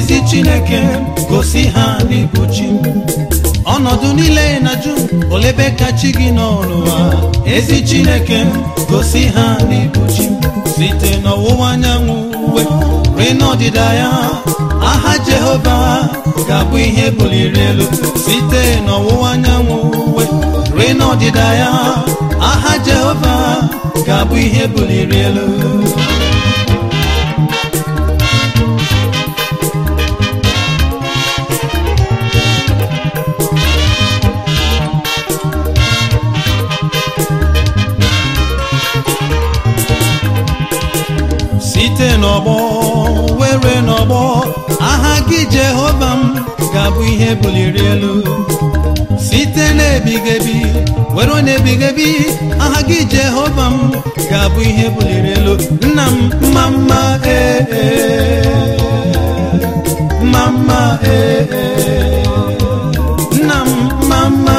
ezi Chineke gosi ha n'ịbụ chi. Ọnọdụ niile na-ajụ olebe ka chi gị n'ụwa, ezi Chineke gosi ha n'ịbụ chi. Site n'ọwụwa anyanwụ ruo n'ọdịda ya, aha Jehova ga-abụ ihe buliri elu. Site n'ọwụwa anyanwụ ruo n'ọdịda ya, aha Jehova ga-abụ ihe buliri elu. Site n'ọgbọ were n'ọgbọ, aha gị Jehova m ga-abụ ihe buliri elu. Site n'ebighị ebi were n'ebighị ebi, aha gị Jehova m ga-abụ ihe buliri elu. Nna m mama mama nna m mama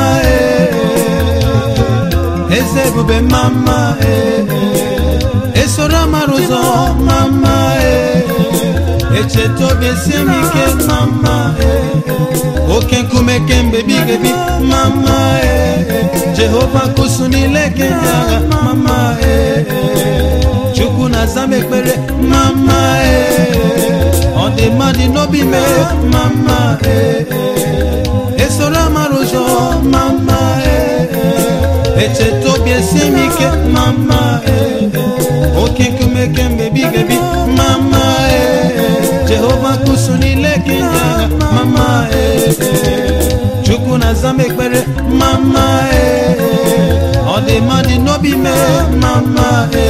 eze ebube mama esoro amara ụzọ mama echeta obi esi m ike mama oke nkume kemgbe ebighị ebi mama Jehova kusu niile kemgbe agha mama Chukwu na-aza m ekpere mama ọ dị mmadụ n'obi me mama esoro amara ụzọ mama echeta obi esi m ike mama oke nkume kemgbe ebighị ebi mama Jehova kusu niile kemgbe agha mama Chukwu na-aza m ekpere mama ọ dị mmadụ n'obi me mama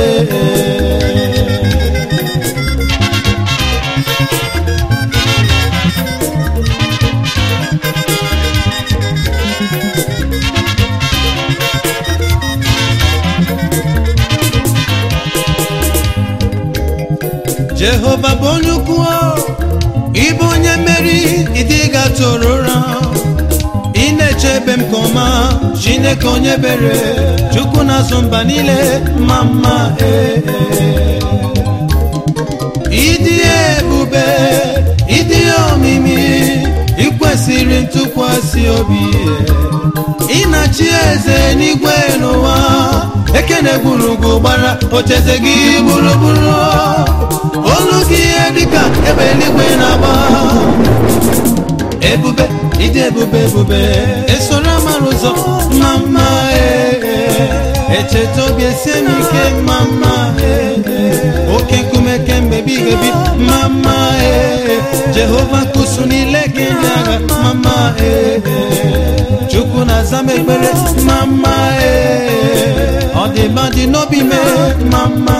Jehova bụ onye ukwu, ịbụ onye mmeri, ịdị ga-atụrụ ụra, ị na-echebe m nke ọma, Chineke onye bere, Chukwu na-azụ mba niile mama ịdị ebube, ịdị omimi, ị kwesịrị ntụkwasị obi, ị na-achị eze n'igwe n'ụwa, ekene gburugburu gbara ocheeze gị gburugburu, olu gị ihe dịka ebe eluigwe na-agba. Ebube, ịdị ebube ebube, esoro amara ụzọ mama echeta obi esi m ike mama oke nkume kemgbe ebighị ebi mama Jehova kusu niile kemgbe agha mama Chukwu na-aza m ekpere mama ọ dị mmadụ n'obi me mama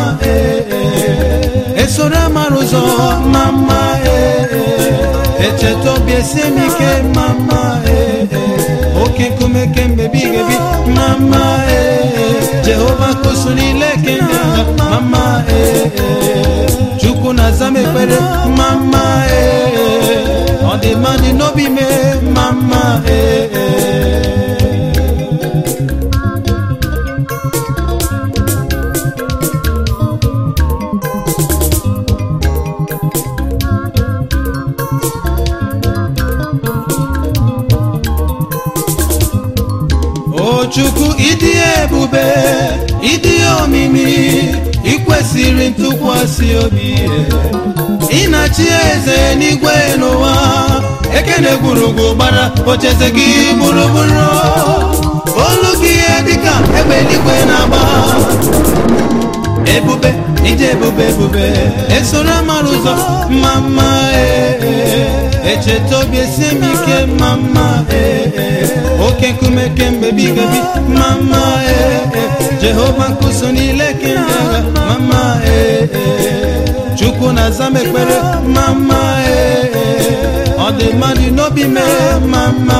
esoro amara ụzọ mama echeta obi esi m ike mama oke nkume kemgbe ebighị ebi mama Jehova kusu niile kemgbe agha mama Chukwu na-aza m ekpere mama ọ dị mmadụ n'obi me mama Chukwu ịdị ebube, ịdị omimi, ị kwesịrị ntụkwasị obi, ị na-achị eze n'igwe n'ụwa, ekene gburugburu gbara ocheeze gị gburugburu, olu gị ihe dịka egbe eluigwe na-agba. Ebube, ịdị ebube ebube, esoro amara ụzọ mama echeta obi esi m ike mama oke nkume kemgbe ebighị ebi mama Jehova kusu niile kemgbe agha mama Chukwu na-aza m ekpere mama ọ dị mmadụ n'obi me mama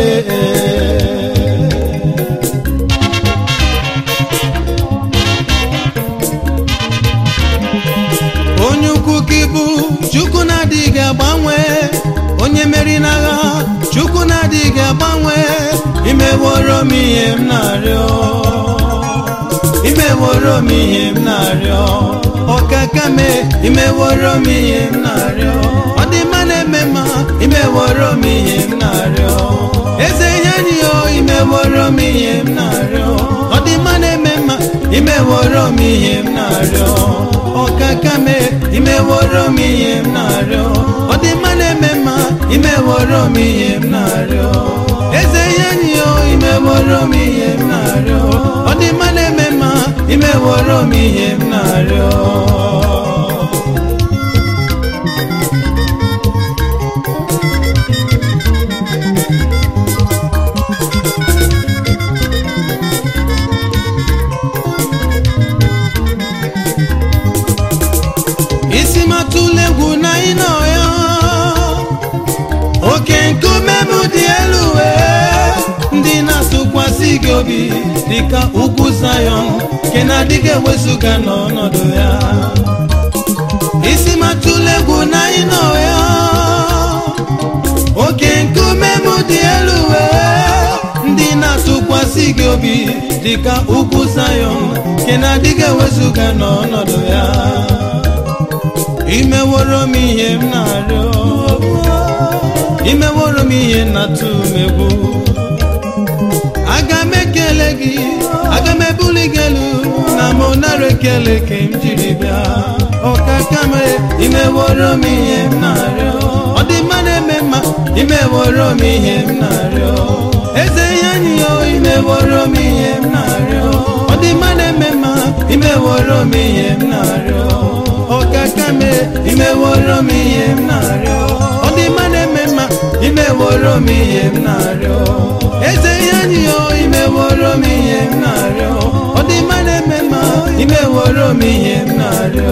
onye ukwu gị bụ Chukwu na-adịghị agbanwe, onye meri n'agha Chukwu na-adịghị agbanwe, imeworo m ihe m na-arịọ, imeworo m ihe m na-arịọ, ọkaka me imeworo m ihe m na-arịọ, ọ dị mma na na-eme mma imeworo m ihe m na-arịọ eze ihe anyị o imeworo m ihe m na-arịọ ọdịmma na-eme mma imeworo m ihe m na-arịọ ọkaka me imeworo m ihe m na-arịọ ọdịmma na-eme mma imeworo m ihe m na-arịọ eze ihe anyị o imeworo m ihe m na-arịọ ọdịmma na-eme mma imeworo m ihe m na-arịọ isi matụla egwu na ịnọ ya oke nkume m dị elu ndị na-atụkwasị gị obi dịka ugwu Zayọn nke na-adịghị ewezuga n'ọnọdụ ya isi matụla egwu na ịnọ ya oke nkume m dị elu ndị na-atụkwasị gị obi dịka ugwu Zayọn nke na-adịghị ewezuga n'ọnọdụ ya imeworo m ihe m na-arịọ imeworo m ihe na-atụ m egwu aga m ekele gị aga m ebuli gị elu na m nara ekele ka m jiri bịa ọkaka m imeworo m ihe m na-arịọ ọdịmma na-eme mma imeworo m ihe m na-arịọ eze ihe anyị o imeworo m ihe m na-arịọ ọdịmma na-eme mma imeworo m ihe m na-arịọ ọkaka me imeworo m ihe m na-arịọ ọdịmma na-eme mma imeworo m ihe m na-arịọ eze ihe anyị o imeworo m ihe m na-arịọ ọdịmma na-eme mma imeworo m ihe m na-arịọ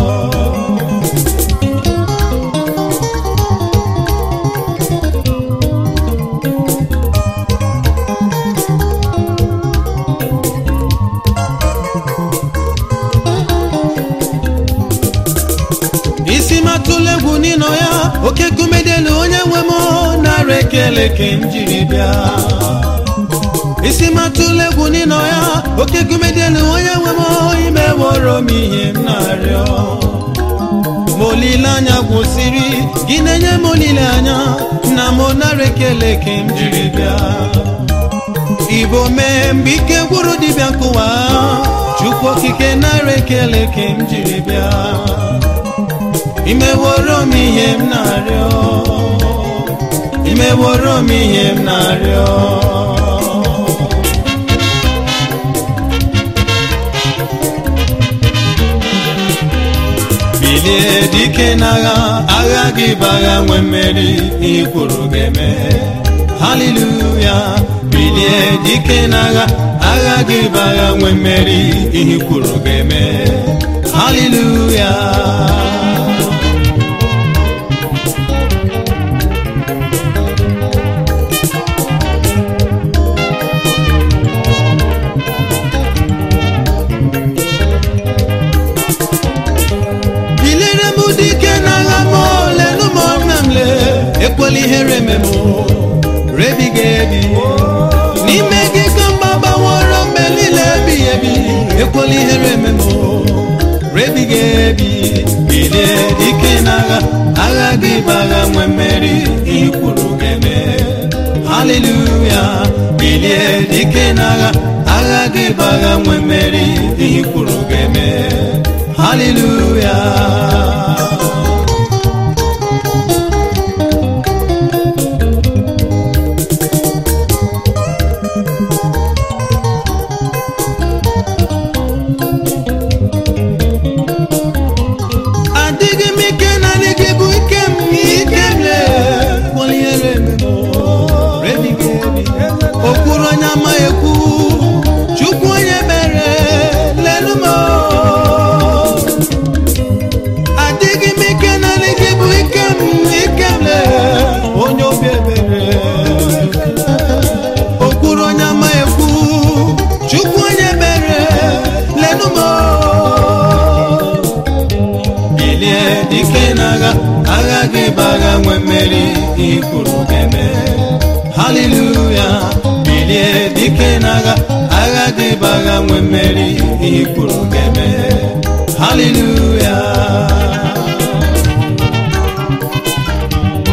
isi matụla egwu n'ịnọ ya oke nkume dị elu onye nwe m nara ekele ka m jiri bịa isi matụla egwu n'ịnọ ya oke nkume dị elu onye nwe m imeworo m ihe m na-arịọ ma olileanya gwụsịrị gị na-enye m olileanya na m nara ekele ka m jiri bịa Igbo mee mgbe ike gwụrụ dibịa nkụwa Chukwu okike nara ekele ka m jiri bịa imeworo m ihe m na-arịọ imeworo m ihe m na-arịọ bilie dike n'agha agha gị bụ agha nwe mmeri ihe kwuru ga-eme haleluya bilie dike n'agha agha gị bụ agha nwe mmeri ihe kwuru ga-eme haleluya ekwela ihere memo rebiga ebi n'ime gị ka mgbabaworo mgbe niile ebighị ebi ekwela ihere memo rebiga ebi bilie dike n'agha agha gị bụ agha nwe mmeri ihe kwuru ga-eme haleluya bilie dike n'agha agha gị bụ agha nwe mmeri ihe kwuru ga-eme haleluya agha gị bụ agha nwe mmeri ihe kwuru ga-eme haleluya bilie dike n'agha agha gị bụ agha nwe mmeri ihe kwuru ga-eme haleluya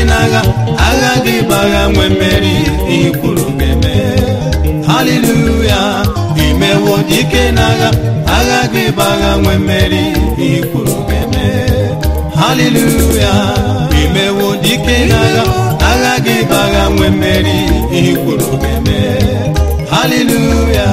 n'agha aghaghị gbagha nwe mmeri ikwuru ga-eme. Haleluya, imewo dike n'agha aghaghị gbagha nwe mmeri ikwuru ga-eme. Haleluya, imewo dike n'agha aghaghị gbagha nwe mmeri ikwuru ga-eme. Haleluya.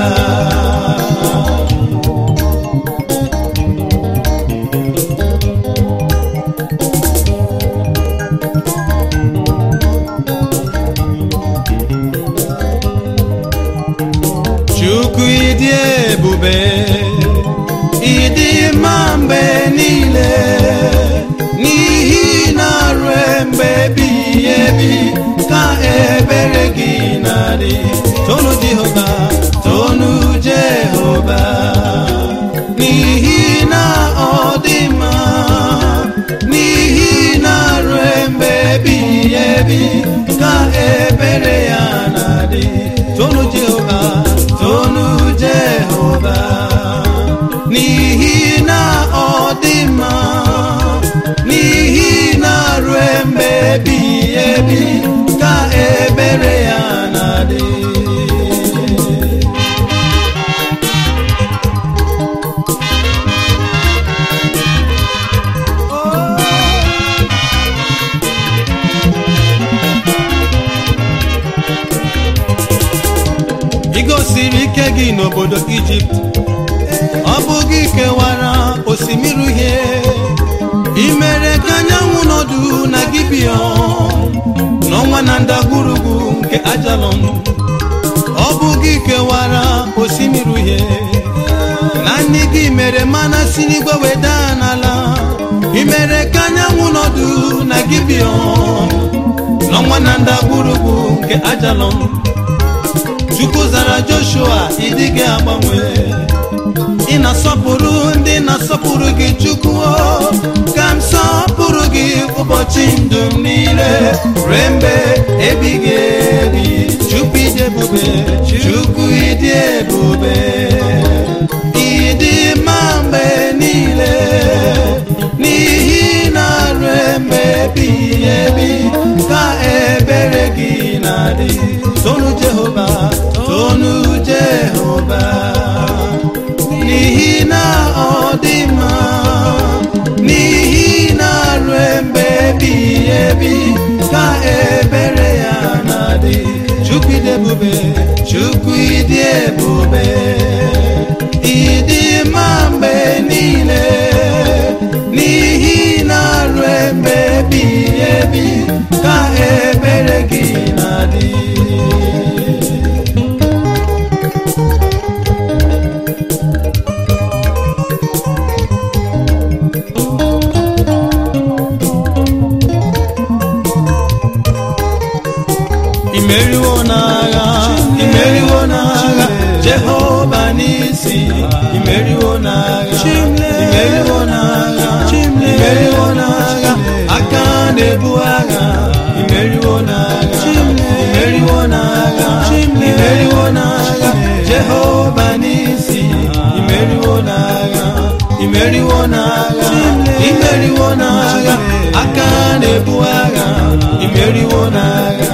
Chukwu ịdị ebube, ịdị mma mgbe niile, n'ihi na ruo mgbe ebighị ebi ka ebere gị na-adị. Tonu Jehova, tonu Jehova, n'ihi na ọ dị mma, n'ihi na ruo mgbe ebighị ebi ka ebere ya na-adị. Tonu Jehova, tonu Jehova, n'ihi na ọ dị mma, n'ihi na ruo mgbe ebighị ebi ka ebere ya na-adị. Ị gosiri ike gị n'obodo Ijipt, ọ bụ gị kewara osimiri uhie, ị mere ka anyanwụ nọdụ na Gibiọn, n'ọnwa na ndagwurugwu nke Ajalon. Ọ bụ gị kewara osimiri uhie, naanị gị mere mana si n'igwe weda n'ala. Ị mere ka anyanwụ nọdụ na Gibiọn, n'ọnwa na ndagwurugwu nke Ajalon. Chukwu zara Joshua, ịdịghị agbanwe, ị na-asọpụrụ ndị na-asọpụrụ gị. Chukwu, ka m sọpụrụ gị ụbọchị ndụ m niile ruo mgbe ebighị ebi. Chukwu ịdị ebube, Chukwu ịdị ebube, ịdị mma mgbe niile, n'ihi na ruo mgbe ebighị ebi ka ebere gị na-adị. Tonu Jehova, tonu Jehova, n'ihi na ọ dị mma, n'ihi na ruo mgbe ebighị ebi ka ebere ya na-adị. Chukwu ịdị ebube, Chukwu ịdị ebube, ịdị mma mgbe niile, n'ihi na ruo mgbe ebighị ebi ka ebere gị na-adị. Imeriwo n'agha, imeriwo n'agha, Jehova n'isi. Imeriwo n'agha, imeriwo n'agha, imeriwo n'agha, aka na-ebu agha. Imeriwo n'agha, imeriwo n'agha, imeriwo n'agha, Jehova n'isi. Imeriwo n'agha, imeriwo n'agha, imeriwo n'agha, aka na-ebu agha. Imeriwo n'agha.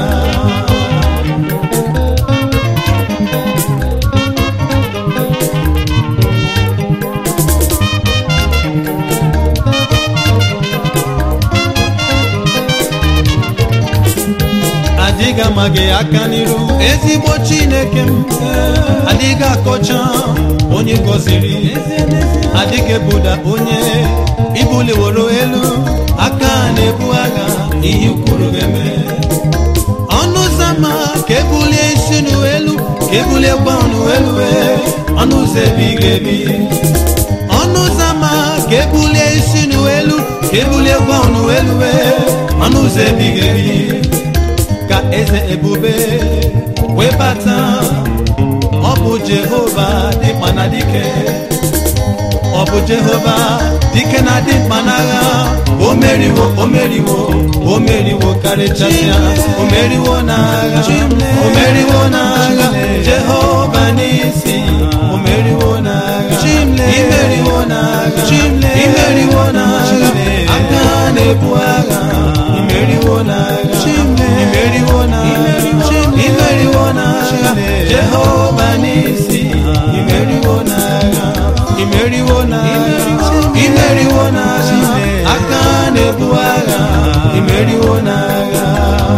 Adịghị ama gị aka n'iru, ezigbo Chineke m. Adịghị akọcha onye gọziri, adịghị ebuda onye ibuliworo elu. Aka na-ebu agha, ihe kwuru ga-eme. Ọnụ ụzọ ama ka ebulie isi n'elu, ka ebulie gwa ọnụ elu, ọnụ ụzọ ebighị ebi. Ọnụ ụzọ ama ka ebulie isi n'elu, ka ebulie gwa ọnụ elu, ọnụ ụzọ ebighị ebi. Ka eze ebube webata, ọ bụ Jehova dị mkpa na dike. Ọ bụ Jehova dike na dị mkpa n'agha. O meriwo, o meriwo, o meriwo karịchasịa. O meriwo n'agha, o meriwo n'agha, Jehova n'isi. O meriwo n'agha, imeriwo n'agha, imeriwo n'agha, aka na-ebu agha. Imeriwo n'agha, n'agha, imeriwo n'agha.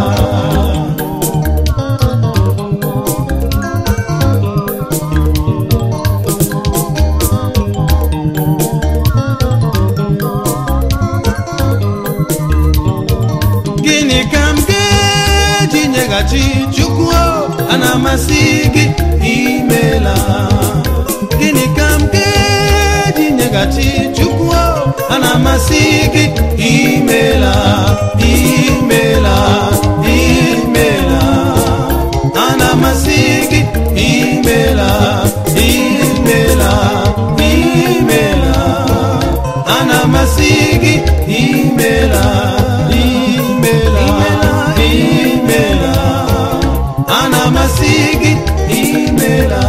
Gịnị ka m ga-eji nyeghachi Chukwu ana amasị gị imela? Gịnị ka m ga-eji nyeghachi Chukwu ana amasị gị imela? Imela, imela, ana amasị gị imela, imela, imela, ana amasị gị imela, imela, imela, ana amasị gị imela.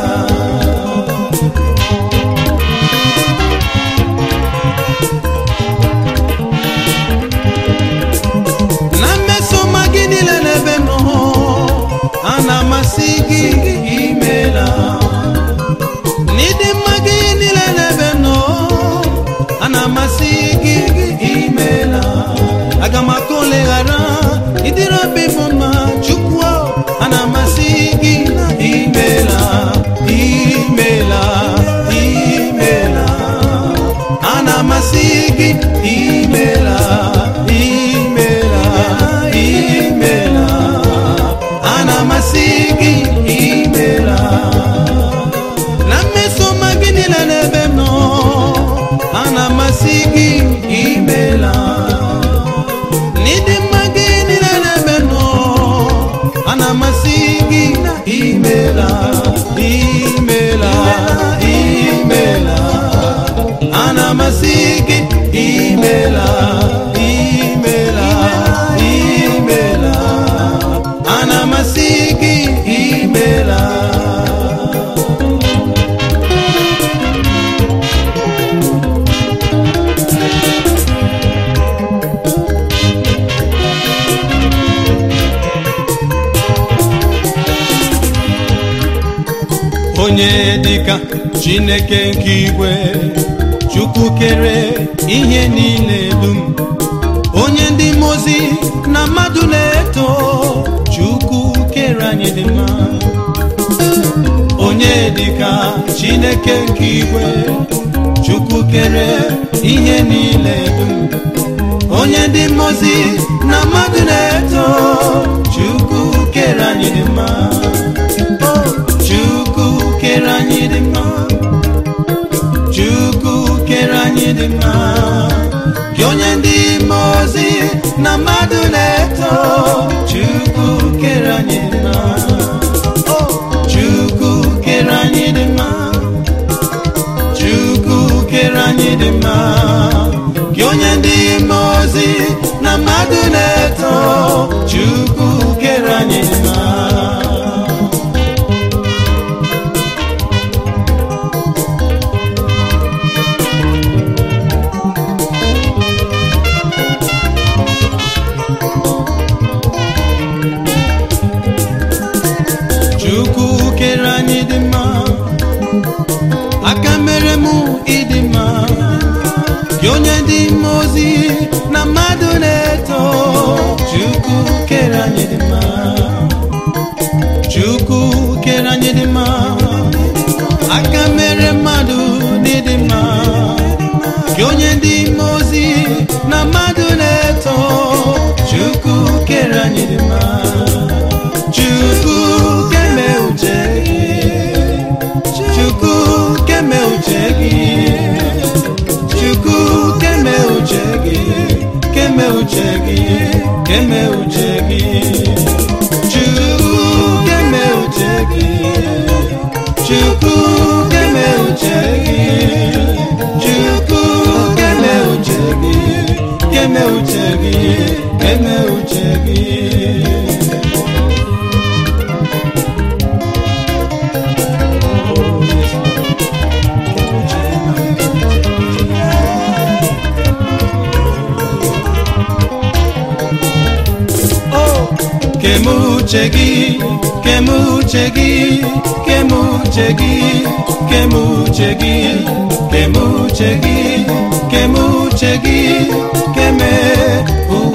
Na mmesoma gị niile n'ebe m nọ, ana amasị gị imela. N'ịdị mma gị niile n'ebe m nọ, ana amasị gị imela. Aga m aka oleghara ịdịrị obi m mma Chukwu, ana amasị gị imela, imela, imela, ana amasị gị imela, imela, imela, ana amasị gị imela. Na mmesoma gị niile n'ebe m nọ, ana amasị gị imela. N'ịdị mma gị niile n'ebe m nọ, ana amasị gị imela, imela, imela, ana amasị gị imela, imela, imela, ana amasị gị imela. Onye dịka Chineke nke igwe, Chukwu kere ihe niile dum, onye ndị mmụọ ozi na mmadụ na-eto, Chukwu kere anyị dị mma. Onye dịka Chineke nke igwe, Chukwu kere ihe niile dum, onye ndị mmụọ ozi na mmadụ na-eto, Chukwu kere anyị dị mma. Chukwu kere anyị dị mma, Chukwu kere anyị dị mma. Gị onye ndị mmụọ ozi na mmadụ na-eto, Chukwu kere anyị dị mma. Chukwu kere anyị dị mma, Chukwu kere anyị dị mma. Gị onye ndị mmụọ ozi na mmadụ na-eto, Chukwu kere anyị dị mma. Chukwu kere anyị dị mma, aka mere mụ ịdị mma. Gị onye ndị mmụọ ozi na mmadụ na-eto, Chukwu kere anyị dị mma. Chukwu kere anyị dị mma, aka mere mmadụ n'ịdị mma. Gị onye ndị mmụọ ozi na mmadụ na-eto, Chukwu kere anyị dị mma. Chukwu keme uche gị, Chukwu keme uche gị, Chukwu keme uche gị, keme uche gị, keme uche gị. Chukwu keme uche gị, Chukwu keme uche gị, Chukwu keme uche gị, keme uche gị, keme uche gị. Kemuche gị, kemuche gị, kemuche gị, kemuche gị, kemuche gị, kemuche gị, keme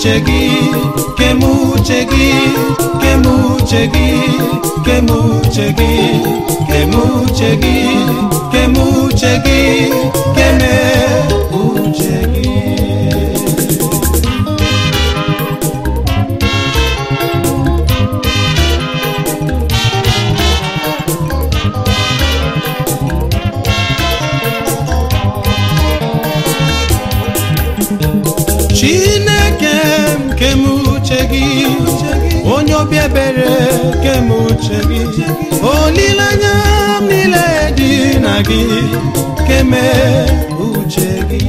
uche gị kem uche gị kem uche gị kem uche gị kem uche gị kem uche gị keme uche gị. Chineke kem uche gị onye obi ebere kem uche gị olileanya m niile dị na gị keme uche gị.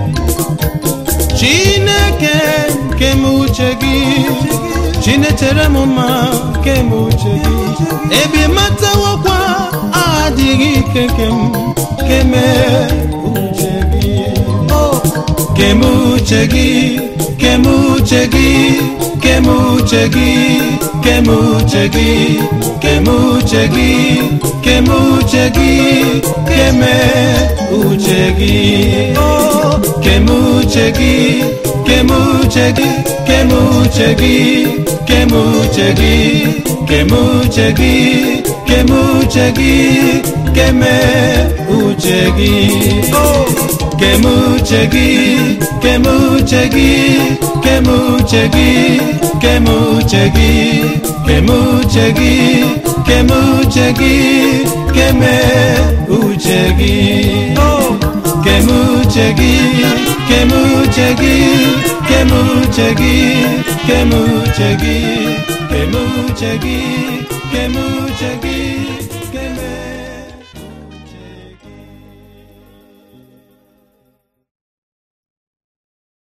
Chineke kem uche gị Chinechere m mma kem uche gị ebe matawokwa adịghị ike kem keme uche gị. Kem uche gị kem uche gị kem uche gị kem uche gị kem uche gị kem uche gị keme uche gị. Kem uche gị kem uche gị kem uche gị kem uche gị kem uche gị kem uche gị keme uche gị. Kem uche gị kem uche gị kem uche gị kem uche gị kem uche gị kem uche gị keme uche gị. Kem uche gị kem uche gị kem uche gị kem uche gị kem uche gị kem uche gị